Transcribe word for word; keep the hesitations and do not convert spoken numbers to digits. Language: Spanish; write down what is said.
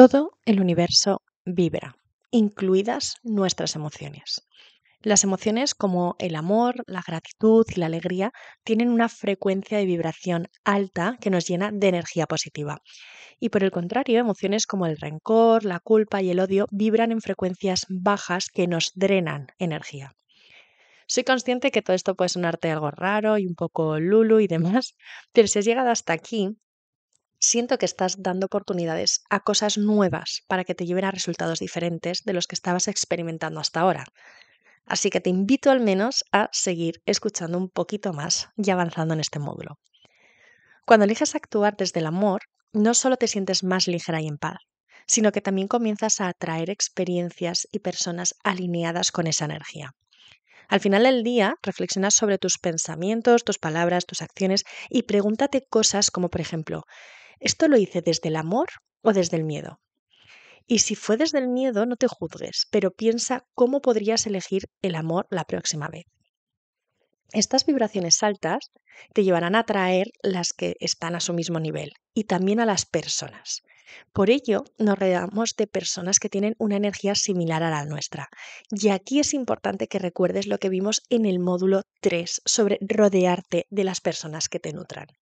Todo el universo vibra, incluidas nuestras emociones. Las emociones como el amor, la gratitud y la alegría tienen una frecuencia de vibración alta que nos llena de energía positiva. Y por el contrario, emociones como el rencor, la culpa y el odio vibran en frecuencias bajas que nos drenan energía. Soy consciente que todo esto puede sonarte algo raro y un poco lulu y demás, pero si has llegado hasta aquí, siento que estás dando oportunidades a cosas nuevas para que te lleven a resultados diferentes de los que estabas experimentando hasta ahora. Así que te invito al menos a seguir escuchando un poquito más y avanzando en este módulo. Cuando eliges actuar desde el amor, no solo te sientes más ligera y en paz, sino que también comienzas a atraer experiencias y personas alineadas con esa energía. Al final del día, reflexionas sobre tus pensamientos, tus palabras, tus acciones y pregúntate cosas como, por ejemplo, ¿esto lo hice desde el amor o desde el miedo? Y si fue desde el miedo, no te juzgues, pero piensa cómo podrías elegir el amor la próxima vez. Estas vibraciones altas te llevarán a atraer las que están a su mismo nivel y también a las personas. Por ello, nos rodeamos de personas que tienen una energía similar a la nuestra. Y aquí es importante que recuerdes lo que vimos en el módulo tres sobre rodearte de las personas que te nutran.